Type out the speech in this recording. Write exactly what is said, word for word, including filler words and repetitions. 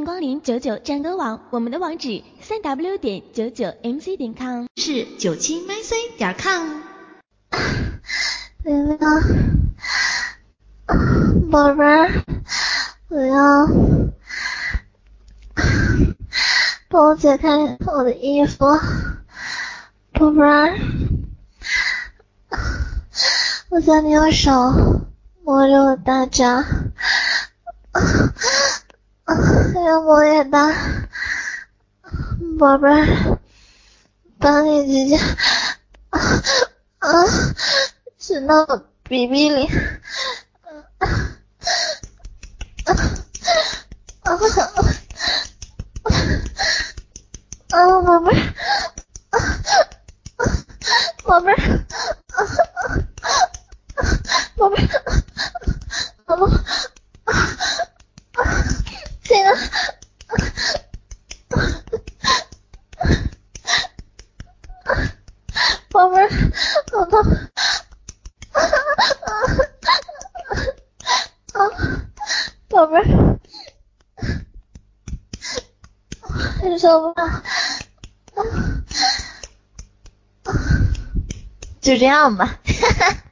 迎光临九九战歌网，我们的网址三 w 点九九 m c 点 com 是九七 m c 点 com。 玲玲，宝贝儿，我要帮我解开我的衣服，宝贝儿，我想你用手摸着我大闸，还有摸也大，宝贝儿，把你直接啊啊伸到我鼻鼻里，啊啊啊啊，宝贝儿，啊啊，宝贝儿，啊啊，宝贝儿，宝宝，啊啊，亲爱的，宝贝儿，好痛，啊啊，宝贝儿，忍受不了。就这样吧，哈哈。